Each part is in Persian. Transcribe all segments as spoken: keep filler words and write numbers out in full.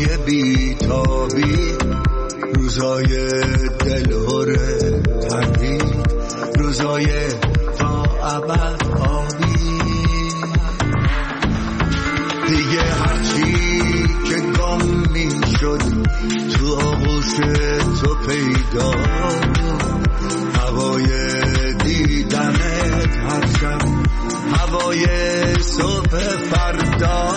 روزای بیتابی، روزای دلهور تردید، روزای تا ابد آبی. دیگه هرچی که گم می شد تو آغوش تو پیدا، هوای دیدنت هر شب هوای صبح فردا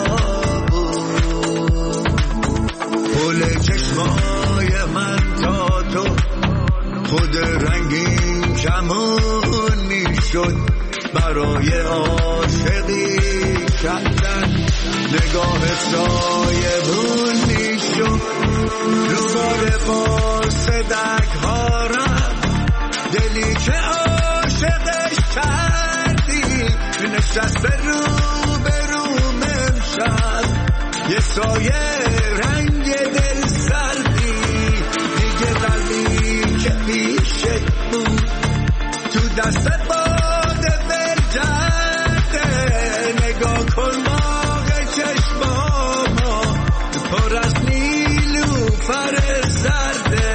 بود. پل چشمای من تا تو خود رنگین کمون می شد، برای عاشقی کردن نگاه سایبون می شد. رو بار با صدق ها رفت دلی که عاشقش کردی، نشست رو به روم امشب یه سایه رنگ دل سردی. دیگه قلبی که پیشت بود تو دستت باده برجنده، نگاه کن موقع چشماما پر از نیلوفر زرده.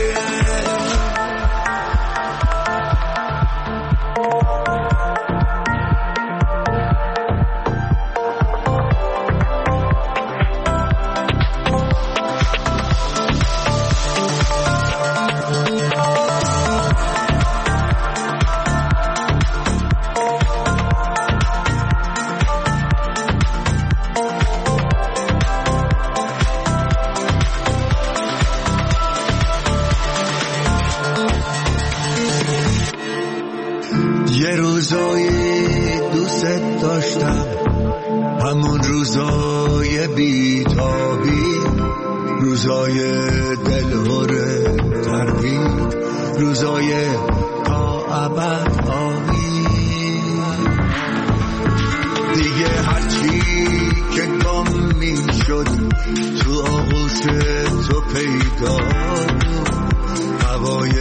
یه روزایی دوست داشتم، همون روزای بیتابی، روزای دلهور تردید، روزای تا ابد آبی. دیگه هرچی که گم می شد تو آغوش تو پیدا، هوای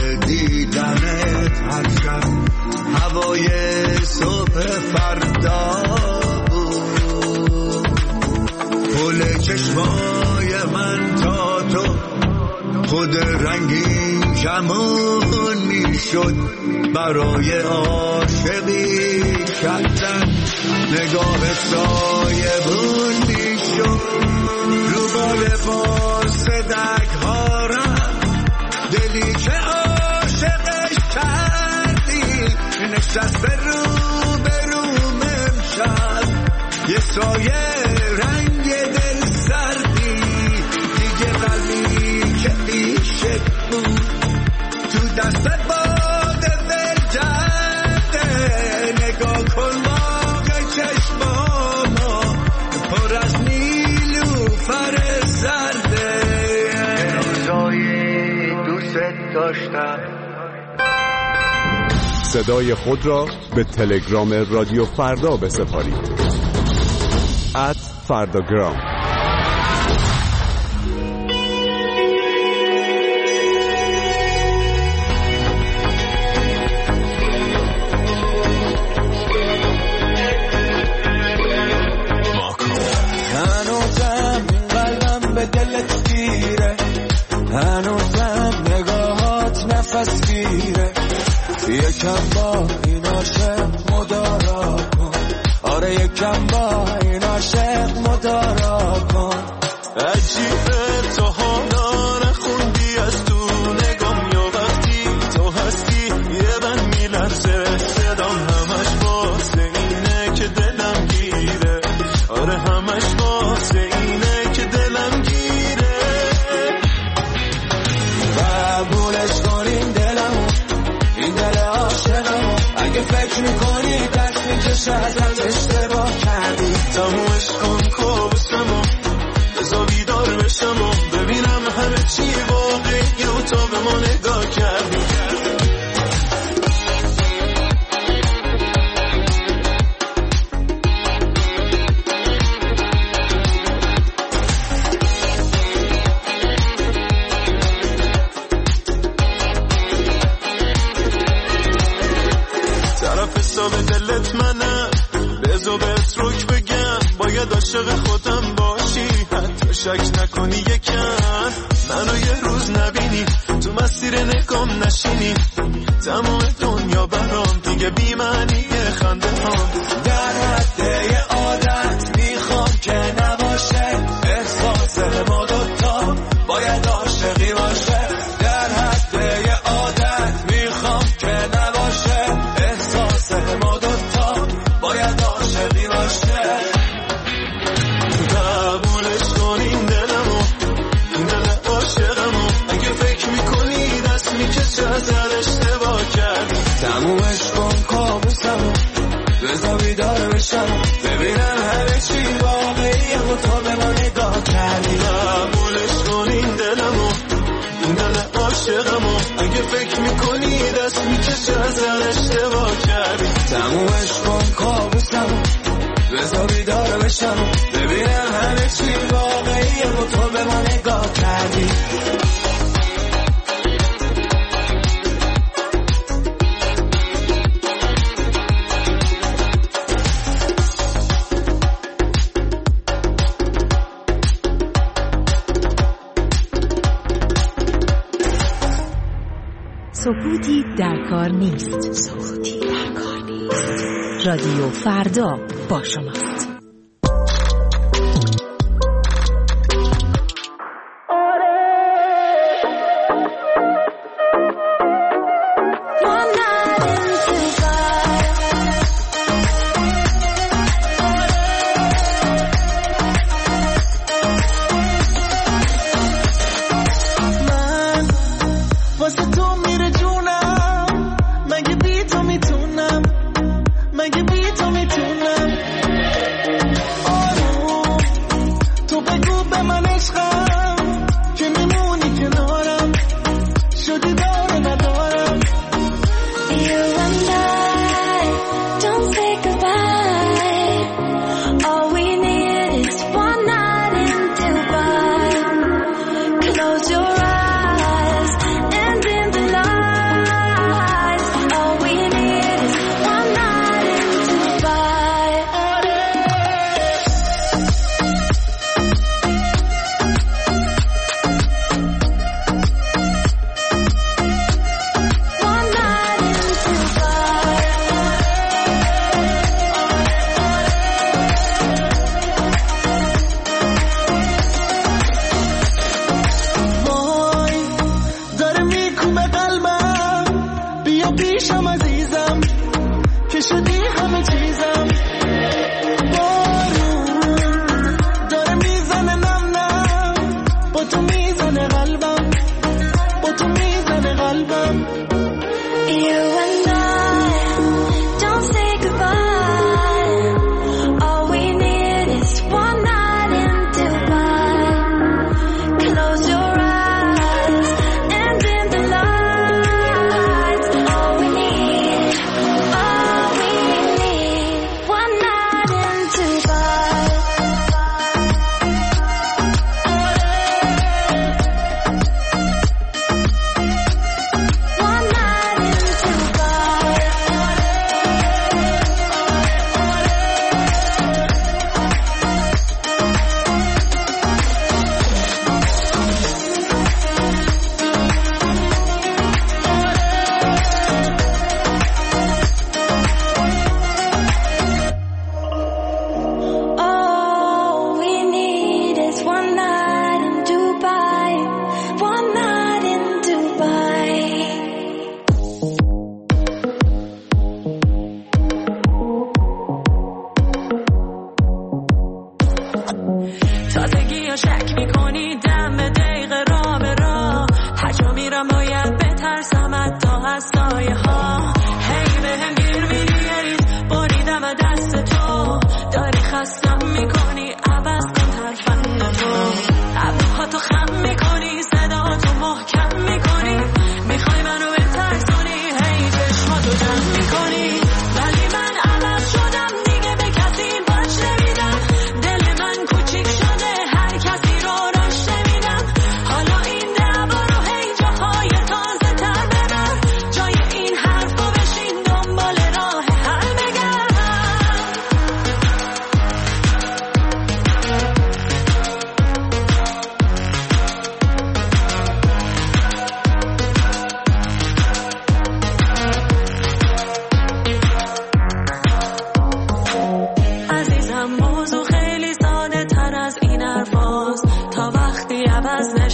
دیدنت هر شب هوای صبح فردا بود. پل چشمای من تا تو خود رنگین کمون می شد، برای عاشقی کردن نگاه سایبون می شد. رو با لباس دگ ها رفت دلی که عاشقش کردی، نشست رو به روم امشب یه سایه رنگ دل سردی. دیگه قلبی که پیشت بود تو دستت باده برجنده، نگاه کن موقع چشماما پر از نیلوفر زرده. روزایی دوست داشتم. صدای خود را به تلگرام رادیو فردا بسپارید. ات فرداگرام. هنوزم این قلبم به دلت گیره، هنوزم نگاهات نفس گیره. یکم با این عاشق مدارا کن، آره یکم با این عاشق مدارا کن. عجیبه تو حالا نخوندی از تو نگام، یا وقتی تو هستی یه من میلرزه صدام، همش واسه اینه که دلم گیره، آره همش واسه اینه که دلم گیره. قبولش کنین دلمو، این دل عاشقمو، اگه فکر میکنی دست میکشه ازت اشتباه کردی. تمومش کن کابوسمو، بذار بیدار بشم و ببینم همه چی واقعی و تا به ما نگاه کردی. حساب دلت منم، بذار بهت رک بگم، باید عاشق خودم باشی حتی شک نکنی یکم منو یه روز نبینی تو مسیر نگام نشینی تمام دنیا برام دیگه بی معنیه خنده هم در حد یه عادت میخوام که نباشه احساس ما دوتا باید عاشقی باشه در حد یه عادت میخوام که نباشه احساس ما دوتا باید عاشقی باشه قبولش کن این دلمو این دل عاشقمو اگه فکر میکنی دست میکشه ازر اشتباه کردی تمومش کن کابوسمو بذار بیدار بشم ببینم همه چی واقعیه و تو به ما نگاه کردی قبولش کن این دلمو این دل عاشقمو اگه فکر میکنی دست میکشه ازر اشتباه کردی تمومش کن کابوسمو بذار بیدار بشم ببینم همه چی واقعیه و تو به ما نگاه کردی سکوتی در کار نیست. سکوتی در کار نیست. رادیو فردا با شماست.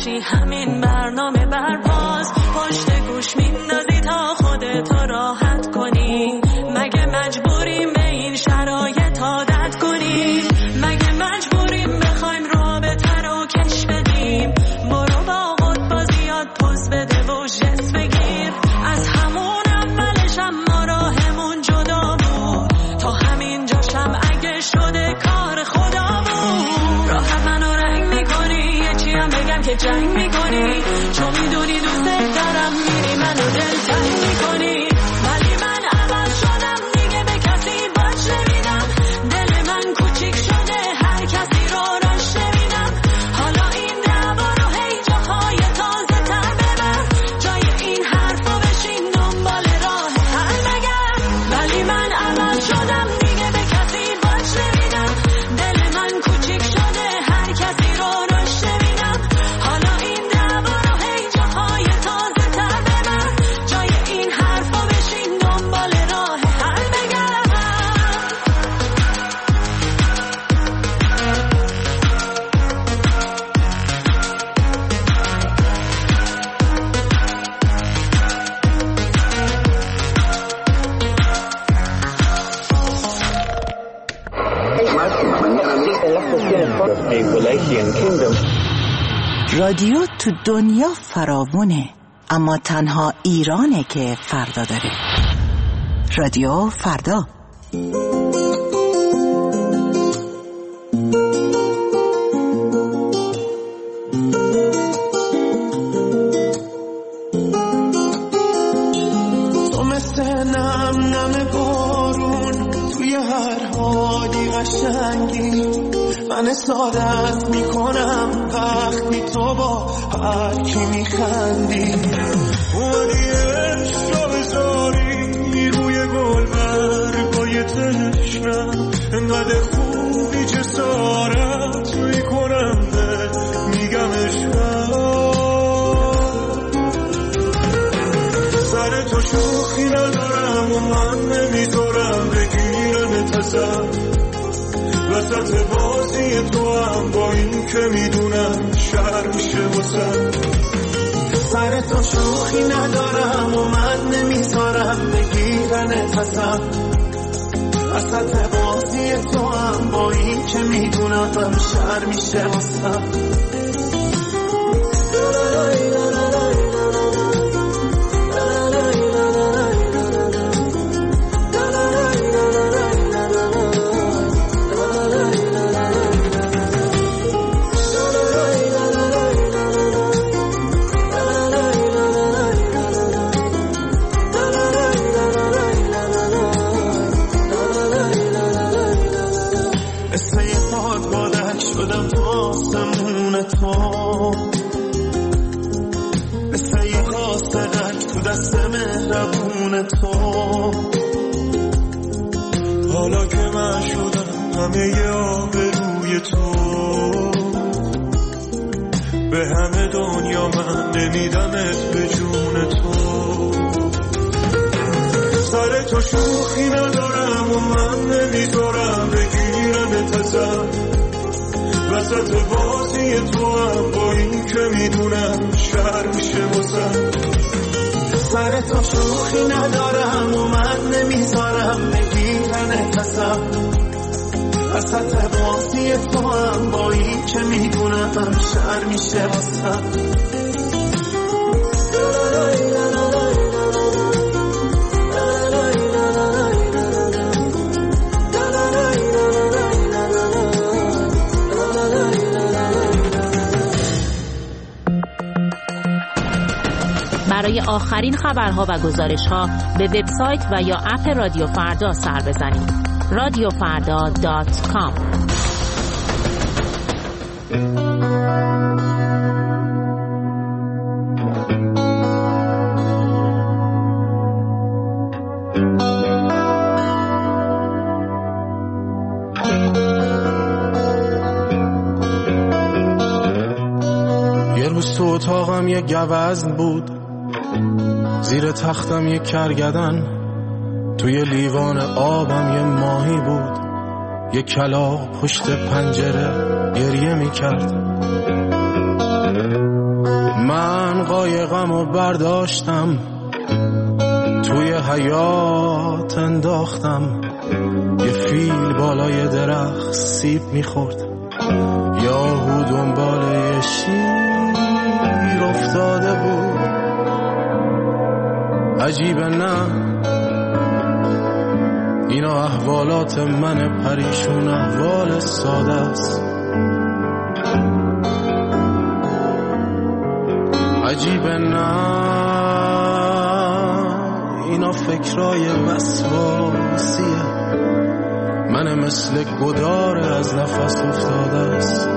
باشی همین برنامه برپاس، پشت گوش میندازی تا خودتو راحت کنی. مگه مجبوریم به این شرایط عادت کنیم؟ مگه مجبوریم بخوایم رابطه رو کش بدیم؟ برو با خود بازیات پوز بده و جس بگیر. از همون اولش هم ما راهمون جدا بود، تا همین جاشم اگه شده کار خدا بود. راحت منو رنگ میکنی، یه چی هم بگم که جنگ میکنی، چون میدونی دوست دارم میری منو دل تنگ میکنی. ولی من عوض شدم دیگه به کسی باش نمیدم، دل من کوچیک شده هر کسی رو راش نمیدم. حالا این دعوا رو هی جاهای تازه تر ببر، جای این حرفا بشین دنبال راه حل بگرد. ولی من عوض شدم دیگه به کسی باش نمیدم، دل من کوچیک شده هر کسی رو راش نمیدم. حالا این دعوا رو هی جاهای تازه تر ببر، جای این حرفا بشین دنبال راه حل بگرد. رادیو تو دنیا فراوونه، اما تنها ایرانه که فردا داره. رادیو فردا. تو مثل نم نم بارون توی هر حالی قشنگی، من سادت میکنم وقتی تو با هر کی میخندی. اومدی عشق رو بذاری روی گل برگای تشنم، انقدر خوبی جسارت میکنم به میگم عشقم. سر تو شوخی ندارم و من نمیذارم بگیرم ازم، وسط بازی تو هم با این که میدونم شهر میشه واسم. سر تو شوخی ندارم و من نمیذارم بگیرن ازم، وسط بازی تو هم با این که میدونم شهر میشه واسم. مثل یه خاصرک تو دست مهربون تو، حالا که من شدم همه ی آبروی تو، به همه دنیا من نمیدمت به جون تو. سر تو شوخی ندارم و من نمیذارم بگیرم ازم، وسط بازی تو هم با این که میدونم شهر میشه واسم. سر تو شوخی ندارم و من نمیذارم بگیرن ازم، وسط بازی تو هم با این که میدونم شهر میشه واسم. برای آخرین خبرها و گزارش‌ها به وبسایت و یا اپ رادیو فردا سر بزنید. رادیو فردا دات کام. یه روز تو اتاقم یه گوزن بود، زیر تختم یه کرگدن، توی لیوان آبم یه ماهی بود، یه کلاغ پشت پنجره گریه میکرد. قایقمو برداشتم توی حیاط انداختم، یه فیل بالای درخت سیب میخورد، یاهو دنبال یه شیر افتاده بود. عجیبه نه، اینا احوالات من پریشون، احوال ساده است. عجیبه نه، اینا فکرای وسواسیه، من مثل گدار از نفس افتاده است.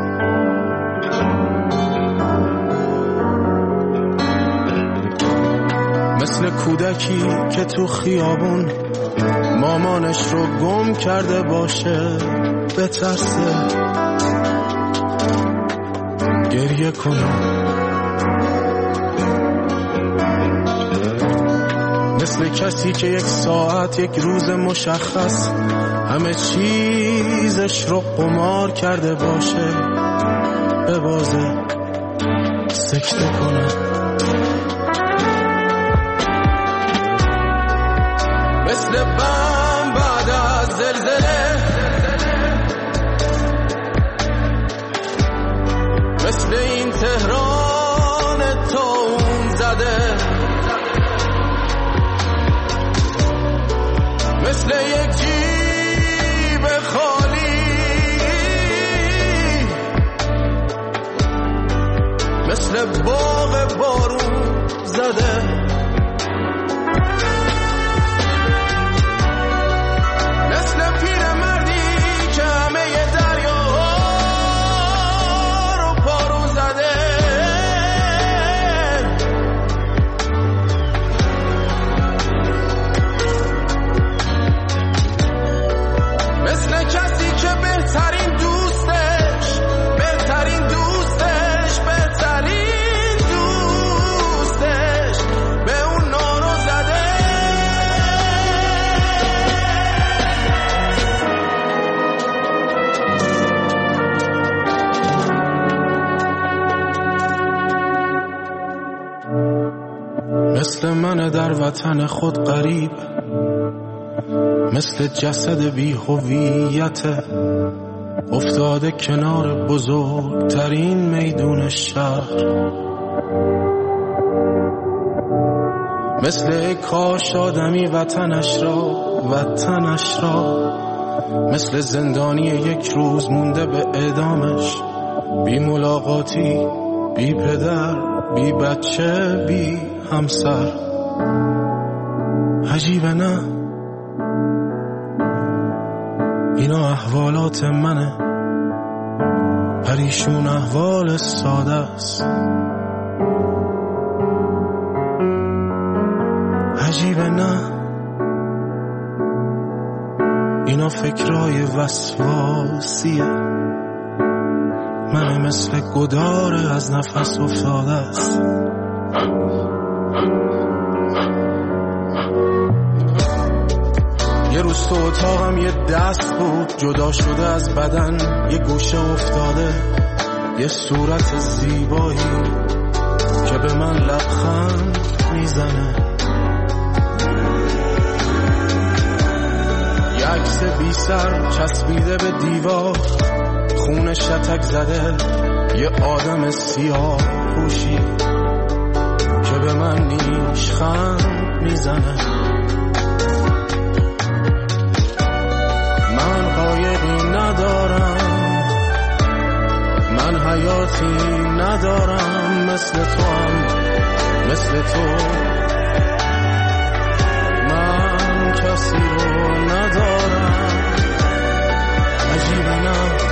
مثل کودکی که تو خیابون مامانش رو گم کرده باشه، بترسه گریه کنه. مثل کسی که یک ساعت، یک روز مشخص همه چیزش رو قمار کرده باشه، ببازه سکته کنه. مثل بم بعد از زلزله، مثل این تهران تون زده، مثل یک جیب خالی، مثل باغ بارون زده. مثل من در وطن خود غریب، مثل جسد بی هویت افتاده کنار بزرگترین میدون شهر. مثل کاش آدمی وطنش را وطنش را مثل زندانی یک روز مونده به اعدامش، بی ملاقاتی، بی پدر، بی بچه، بی همسر. عجیبه نه، اینا احوالات منه، پریشون احوال ساده است. عجیبه نه، اینا فکرای وسواسیه، من مثل گدار از نفس افتاده است. یه روز تو اتاقم یه دست بود جدا شده از بدن، یه گوشه افتاده، یه صورت زیبایی که به من لبخند میزنه، یه عکس بی سر چسبیده به دیوار، خون شتک زده، یه آدم سیاه پوشی که به من نیشخند میزنه. من قایقی ندارم، من حیاتی ندارم، مثل تو هم مثل تو، من کسی رو ندارم. عجیبه نه،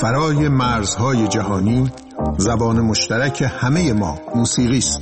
فرای مرزهای جهانی زبان مشترک همه ما موسیقی است.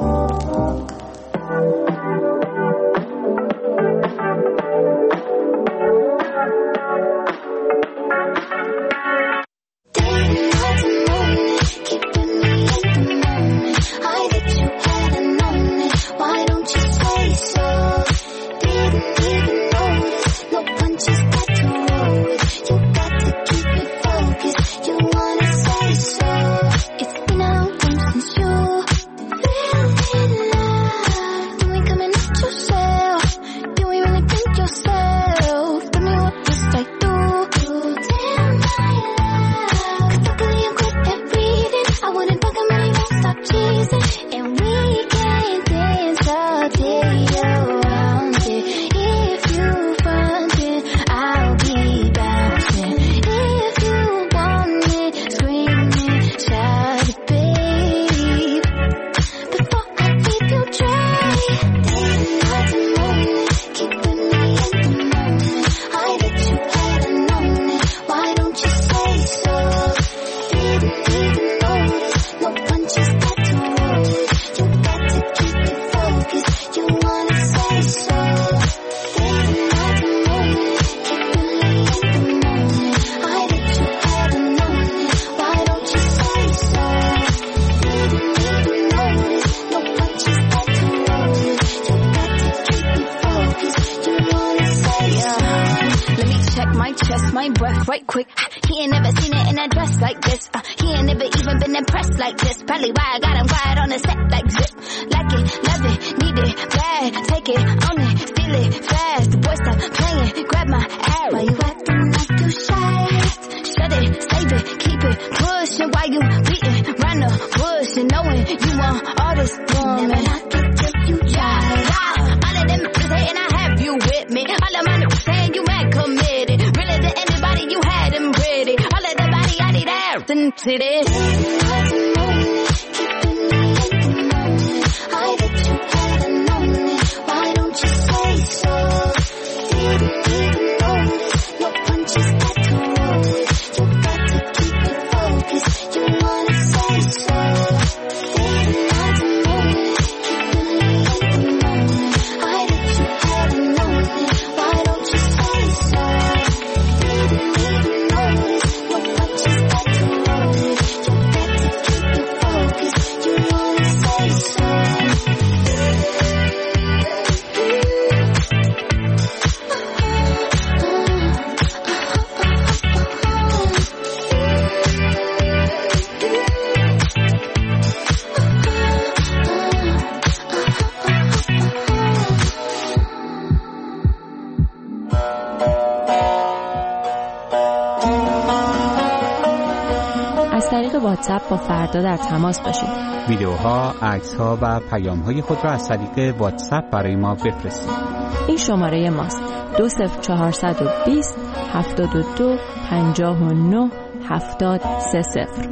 واتساپ با فردا در تماس باشید. ویدیوها، عکس‌ها و پیام‌های خود را از طریق واتساپ برای ما بفرستید. این شماره ماست: دو صفر چهارصد و بیست هفتاد و دو پنجاه و نه هفتاد سه صفر.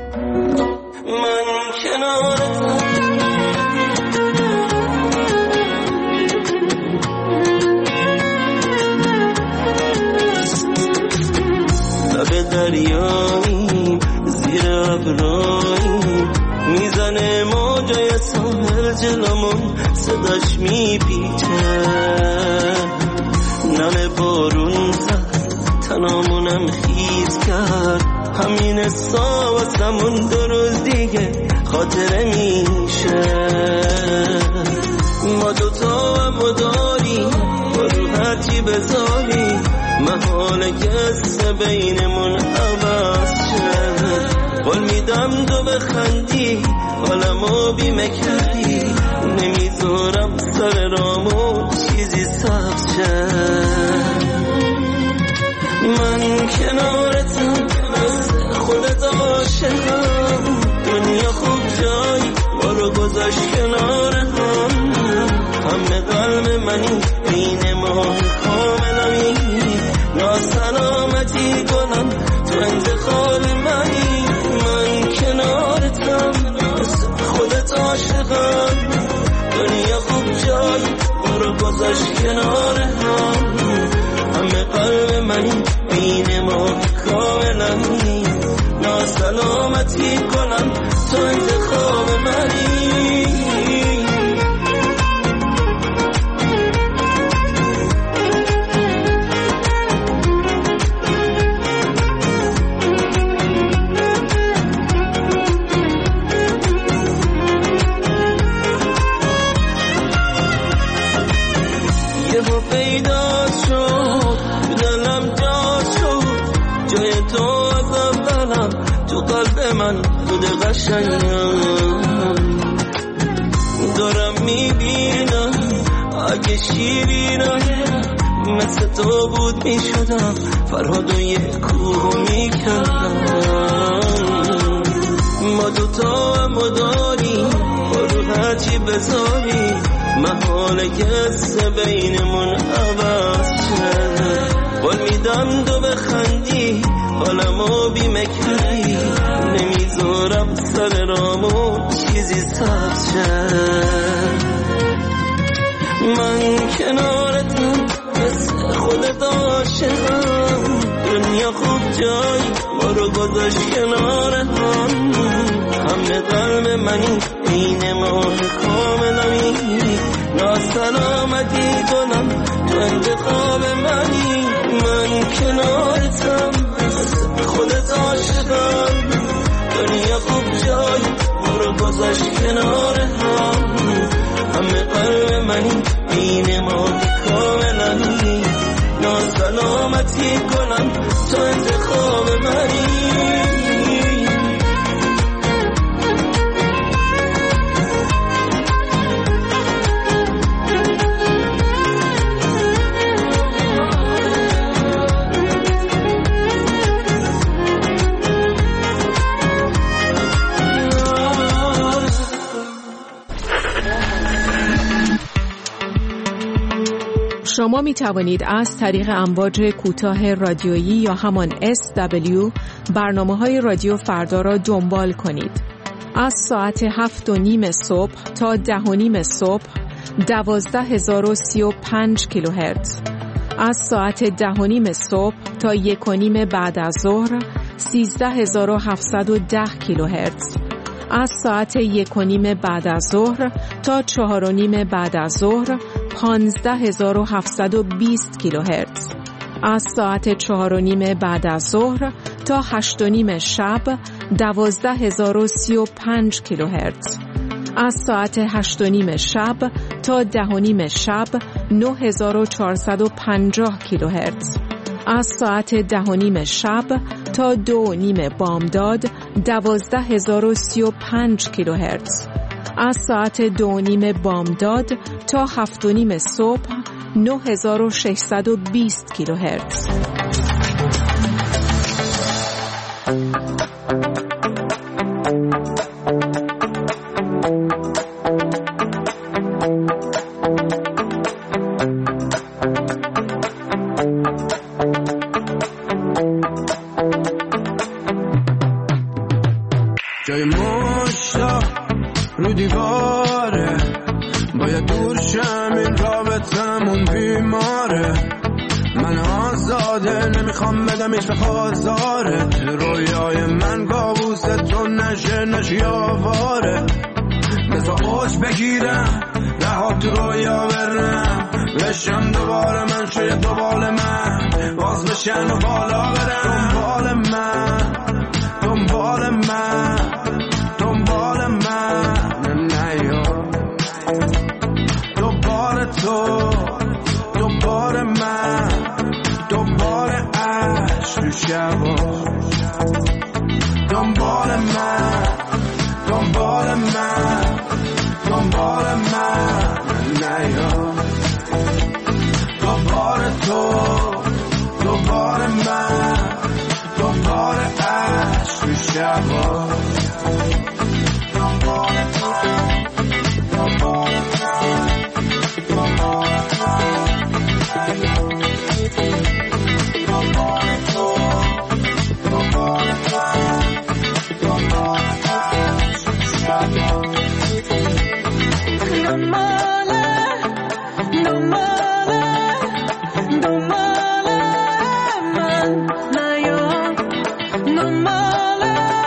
من کنارتم لب دریایی زیر ابرایی میزنه موجای ساحل جلومون صداش میپیچه نم بارون زد تنامونم خیز کرد همین حسا واسمون دو روز دیگه خاطره میشه ما دوتا و داری با رو هرچی بذاری محاله قصه بینمون عوض شد قول میدم تو بخندی حالمو بیمه کردی نمیذارم سر رامو چیزی سبز شد من کنارتم مثل خودت عاشقم دنیا خوب جایی برو گذاشت کنار هم همه قلب منی بین ما کاملمی ناسلامتی کنم تو انتقال منی من کنارتم مثل خودت عاشقم دنیا خوب جایی برو گذاشت کنار هم همه قلب منی بین ما ناسلامتی کنم تو انتخاب منی. من خود قشنگم دارم میبینم اگه شیرینم مثل تو بود میشدم فرهاد و یک کوه میکردم. ما دوتا هم داریم برو هرچی بذاری محاله کسه بینمون عوض شد. قول میدم دو بخندی حالمو بیمه کردی نمیذارم سر رامو چیزی سبز شد. من کنارتم مثل خودت عاشقم دنیا خوب جای ما رو گذاشت کنار هم. همه قلب منی این ماه کاملمی ناسلامتی کنم تو انتخاب منی. من کنارتم خودت عاشقم دنیا خوب جای ما رو گذاشت کنار هم. همه قلب منی این ما کاملنی ناسلامتی کنم تو انتخاب منی. شما می توانید از طریق امواج کوتاه رادیویی یا همان اس دبلیو برنامه‌های رادیو فردا را دنبال کنید. از ساعت هفت و نیم صبح تا ده و نیم صبح دوازده هزار و سی و پنج کیلوهرتز. از ساعت ده و نیم صبح تا یک و نیم بعد از ظهر سیزده هزار و هفتصد و ده کیلوهرتز. از ساعت یک و نیم بعد از ظهر تا چهار و نیم بعد از ظهر پانزده هزار و هفتصد و بیست کیلوهرتز. از ساعت چهار و نیم بعد از ظهر تا هشت و نیم شب دوازده هزار و سی و پنج کیلوهرتز. از ساعت هشت و نیم شب تا ده و نیم شب نه هزار و چهارصد و پنجاه کیلوهرتز. از ساعت ده و نیم شب تا دو و نیم بامداد دوازده هزار و سی و پنج کیلوهرتز. از ساعت دو و نیم بامداد تا هفت و نیم صبح نه هزار و ششصد و بیست کیلوهرتز. جای مشتاق رو دیواره باید دور شم این رابطمون بیماره. من آزاده نمیخوام بدم ایش به خازاره رویای من کابوس تو نشه نشی آواره. بذار اوج بگیرم رها تو رویا برم بشم دوباره من شاید دوباره من باز بشن و بالا برم. دنبال من دنبال من دنبال من نیا دوباره تو دوباره من دوباره عشق رو شبا دنبال من دنبال من دنبال من نیا دوباره تو دوباره من دوباره عشق رو شبا دنبال تو دنبال من دنبال دنبال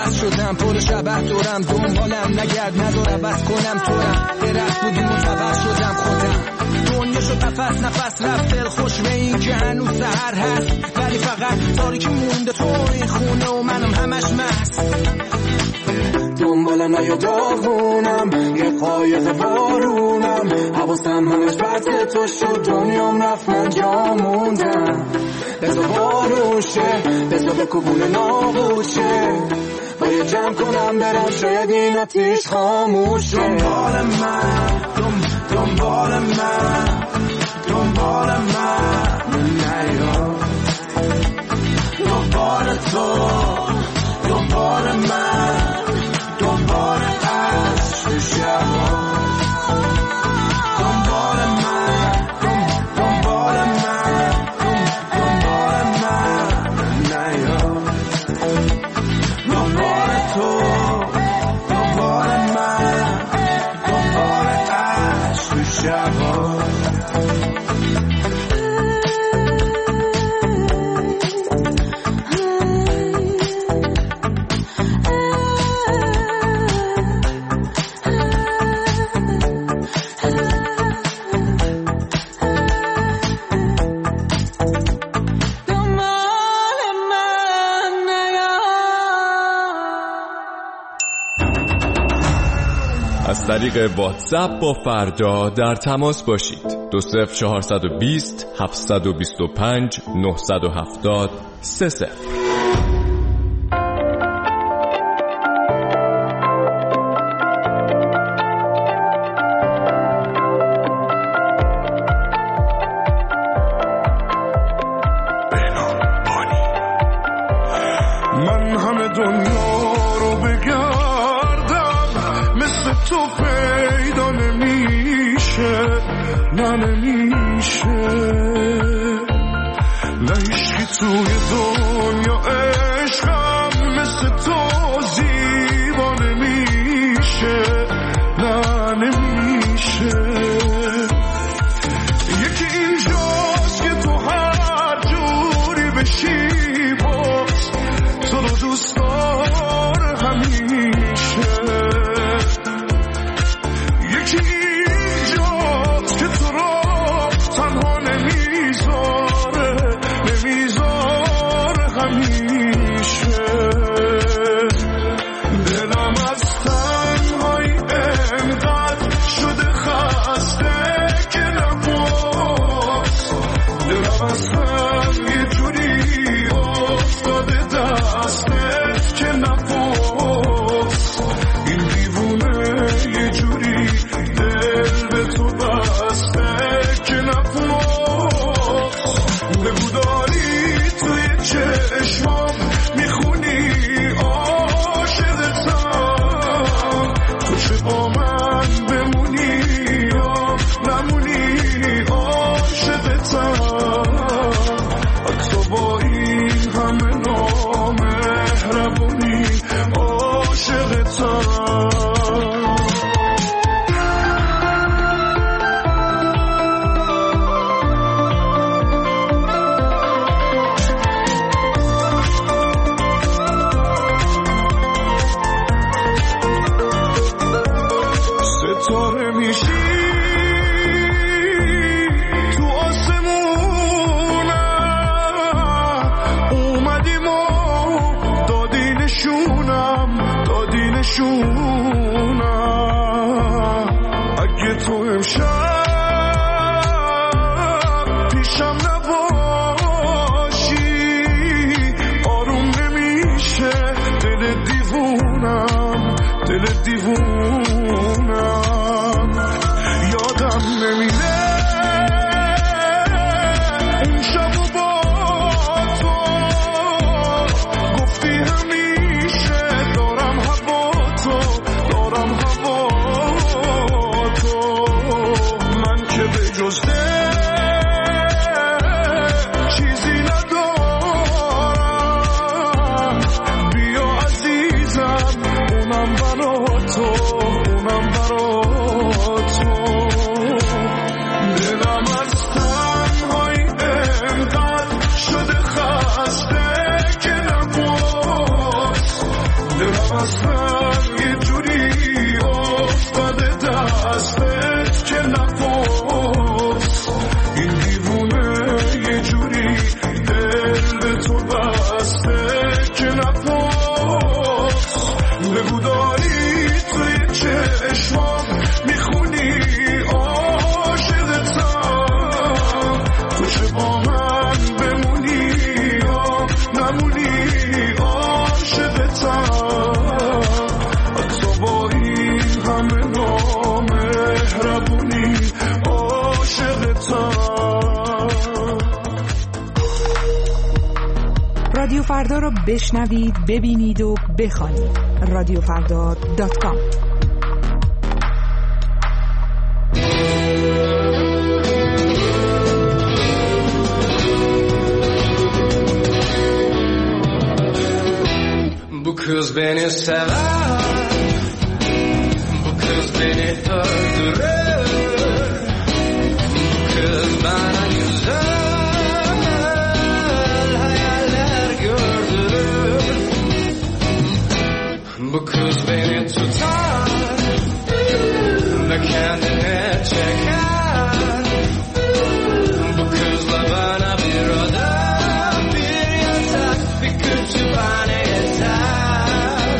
عوض شدم پر شبه دورم دنبالم نگرد نذار عوض کنم تورم درخت بودی متور شدم خودم دنیا شد نفس نفس رفت دل خوش به این که هنوز سحر هست ولی فقط تاریکی مونده تو این خونه و منم همش مست دنبالم نیا داغونم یه قایق بارونم حواسم همش بطه تو شد دنیام رفت من جا موندم بزا بارون شه بزا به کبون نابود شه باید جمع کنم برم شاید این آتیش خاموش شه دنبال من دنبال من دنبال من نیا دنبال تو دنبال من دنبال عشق شبا دنبال من دنبال من دنبال من نیا دنبال تو دنبال من دنبال عشق شبا از طریق واتساپ با فردا در تماس باشید. دو صفر چهارصد و بیست هفتصد و بیست و پنج نهصد و هفتاد سه صفر. من همه دنیا رو بگردم مثل تو پیدا نمیشه نه نمیشه نه هیچکی توی دنیا عشقم مثل تو زیبا نمیشه نه نمیشه یکی اینجاست که تو هر جوری بشی باز تو رو دوست داره همیشه یکی اینجاست که تو رو تنها نمیذاره نمیذاره همیشه دلم از تنهایی انقدر شده خسته که نباز دلم از هم یه جوری افتاده دستت که نباز این دیوونه یه جوری دل به تو بسته که نباز بگو داری توی چشمام میخونی عاشقتم تو چه با من بمونی یا نمونی عاشقتم حتی با این همه نامهربونی عاشقتم ستاره میشی تو آسمونم اومدیم و دادی نشونم دادی نشونم اگه تو امشب پیشم نباشی آروم نمیشه دل دیوونم دل دیوونم یادم نمیره اون شب و با تو گفتی همیشه دارم هوا تو دارم هوا تو من که به جز دل چیزی ندارم بیا عزیزم اونم برا تو اونم برا تو دلم از تنهایی انقدر شده خسته که نباز مستم یه جوری افتاده دستت که نفس این دیوونه یه جوری دل به تو بسته که نفس بگو داری توی چشمام میخونی عاشقتم تو چه با من بمونی یا نمونی عاشقتم حتی با این همه نامهربونی عاشقتم. رادیو فردا رو بشنوید، ببینید و بخوانید. رادیو فردا دات کام. Bu kız beni sever, bu kız beni öldürür, bu kız bana güzel hayaller gördürür. Bu kız beni tutar ve kendine çeker. Bu kızla bana bir oda, bir yatak, bir kütüphane yeter.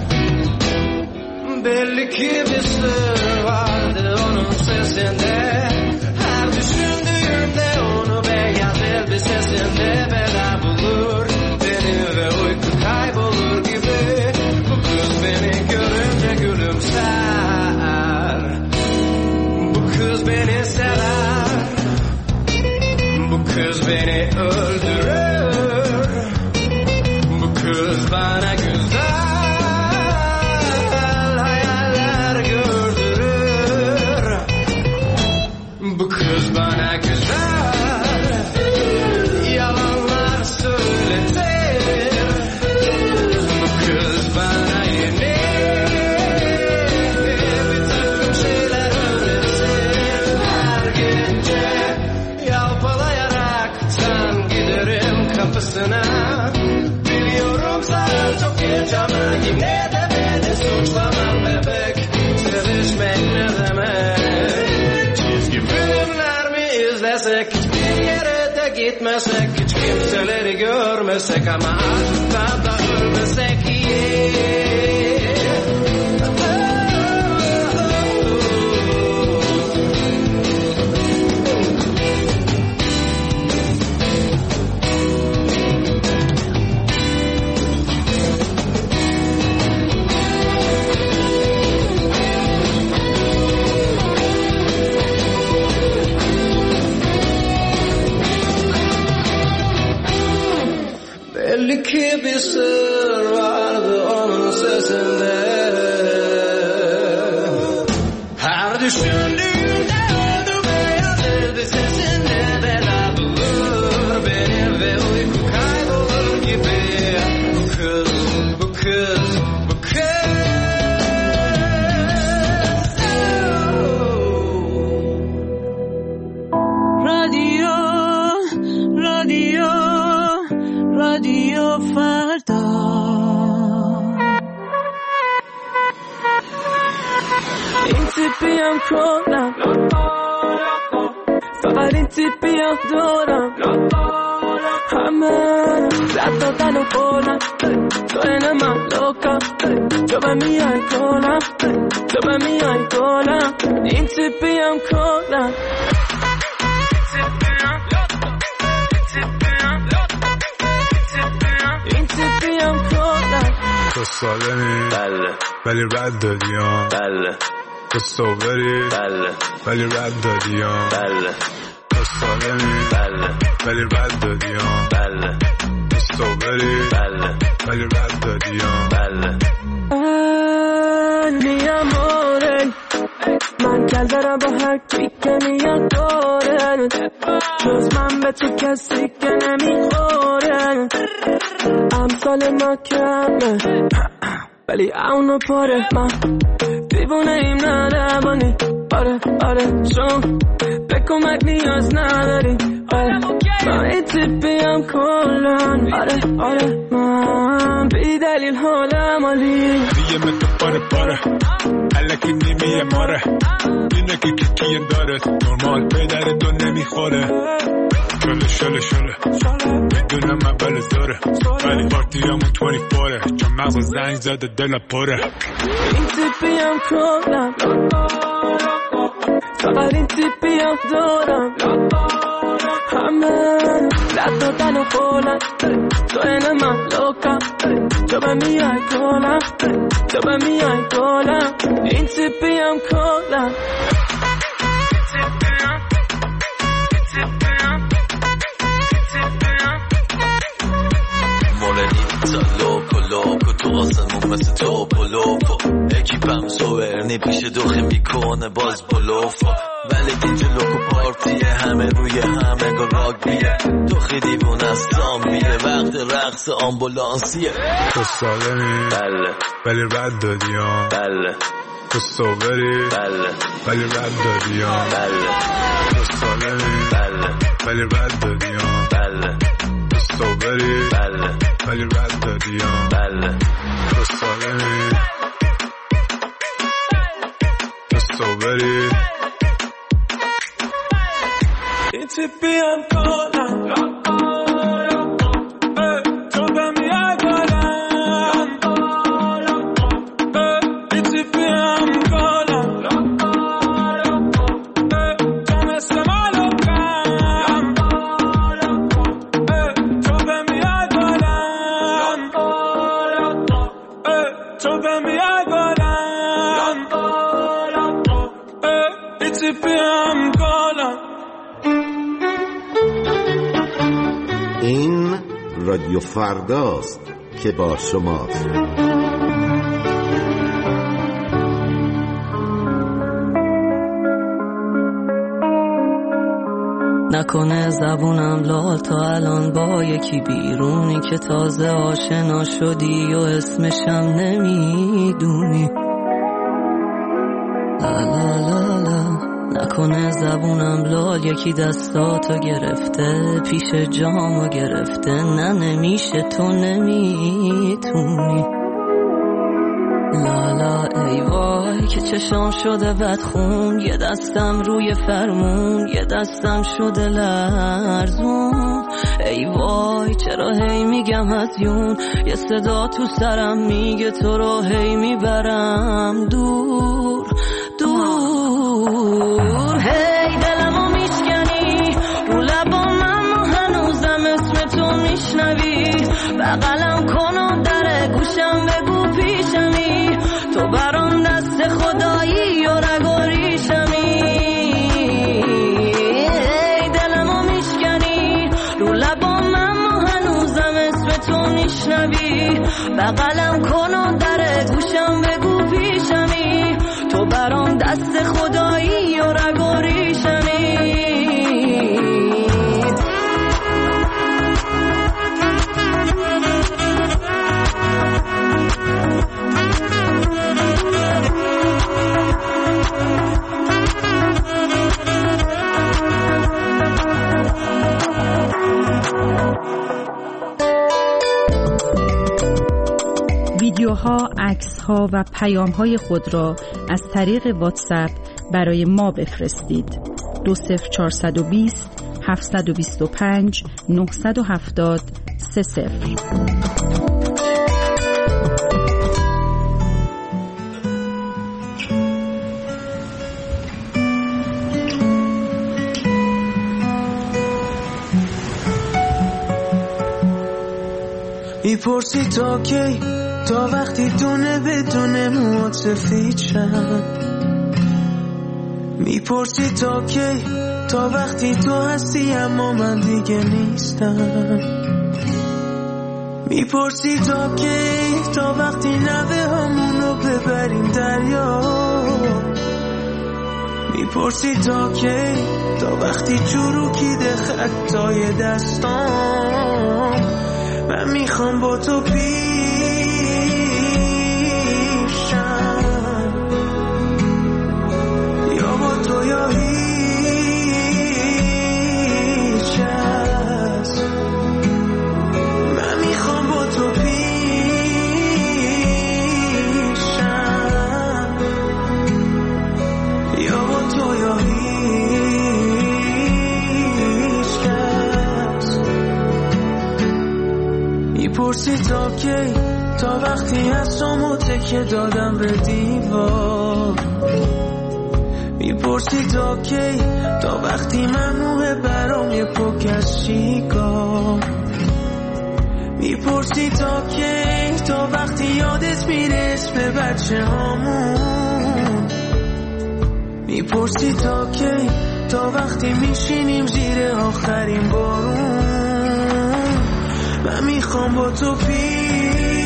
Belli ki bir sır vardı onun sesinde. Her düşündüğümde onu beyaz elbisesinde bela bulur beni ve uyku kaybolur gibi. Bu kız beni görünce gülümser. Bu kız beni sever. Bu kız beni öldürür. Bu kız bana güzel hayaller gördürür. Bu kız bana güzel yalanlar söyletir. Bu kız bana yeni bir takım şeyler öğretir. Her gece yalpalayaraktan giderim kapısına. Biliyorum sana çok geç ama yine de beni suçlamam bebek. Sevişmek ne demek? Çizgi filmler mi izlesek, hiçbir yere de gitmesek, hiç kimseleri görmesek ama aşktan da ölmesek iyi. Belli ki bir sır vardı onun sesinde. Her düşündüğümde oldu beyaz elbisesinde bela bulur beni ve uyku kaybolur gibi. Bu kız, bu kız, bu kız. رادیو رادیو رادیو فردا این تیپیم کنم فقط این تیپیم دارم همه رد دادن و بولم تو این من لوکم تو به میای کنم تو به میای کنم این تیپیم کنم این تیپیم کنم تو سالمی بله ولی رد دادیم بله تو صوبری بله ولی رد دادیم بله تو سالمی بله ولی رد دادیم بله تو صوبری بله ولی رد دادیم بله mi amore من کل دارم با هر کی که میاد داره جز من به تو کسی که نمیخوره امثال ما کمه ولی اونو پاره من دیوونه ایم نه روانی آره آره شون به کمک نیاز نداری آره من این تیپیم کلن آره آره من بی دلیل حالم عالی دیگه من تو پاره پاره الکی نیمیه ماره اینه که کیکیم داره نرمال پدر دو نمیخوره شله شله شله میدونم اول زاره ولی پارتی همون بیست و چهار چون مغز زنگ زده دل پره این تیپی هم کنم فقط این تیپی هم دارم همه لب دادن و خولم تو این من لوکم تو به میای گلم تو به میای گلم این تیپی هم کنم لوکو لوکو تو آسمون مثل تو پلوپو اکیپم سوورنی پیش دوخی میکنه باز بلوفا ولی اینجا لوکو پارتیه همه روی همه گل راگبیه دوخی دیوون از زامبیه وقت رقص آمبولانسیه تو سالمی بله ولی رد دادی ها بله تو سووری بله ولی رد دادی ها بله تو سالمی بله ولی رد دادی ها بله تو سووری بله ولی رد دادی ها بله تو سالمی تو سووری این تیپی هم کنم تو به میای گلم این تیپی هم کنم تو مثل مالوکم تو به میای گلم تو به میای گلم این تیپی هم کنم. این رادیو فرداست که با شماست. نکنه زبونم لال تا الان با یکی بیرونی که تازه آشنا شدی و اسمشم نمیدونی. لا لا لا لا نکنه زبونم لال یکی دستاتو گرفته پیش جامو گرفته نه نمیشه تو نمیتونی. لالا ای وای که چشام شده بدخون یه دستم روی فرمون یه دستم شده لرزون. ای وای چرا هی میگم هزیون یه صدا تو سرم میگه تو رو هی میبرم دور دور. هی دلمو میشکنی رو لبام اما هنوزم اسم تو میشنوی بغلم کن و در گوشم بگو پیشمی تو برام دست خدایی و رگ و ریشمی. هی دلمو میشکنی رو لبام اما هنوزم اسم تو میشنوی بغلم کن و در گوشم بگو پیشمی تو برام دست خدایی و رگ و ریشمی. ویدیوها، عکس‌ها و پیام‌های خود را از طریق واتساپ برای ما بفرستید. دو صفر چهارصد و بیست هفتصد و بیست و پنج نهصد و هفتاد سه صفر. میپرسی تا کی تا وقتی دونه بدونه موات سفید شد. میپرسی تا کی تا وقتی تو هستی اما من دیگه نیستم. میپرسی تا کی تا وقتی نوه همونو ببریم دریا. میپرسی تا کی تا وقتی چروکیده خطای دستام من میخوام با تو پیشم یا با تو یا هیچ کس. من میخوام با تو پیشم میپرسی تا کی، تا وقتی هستم تکیه دادم به دیوار. میپرسی تا کی، تا وقتی ممنوعه برام یه پک از چیکار. میپرسی تا کی، تا وقتی یادت میره اسم بچه هامون. میپرسی تا کی، تا وقتی میشینیم زیر آخرین بارون. من میخوام با تو پیش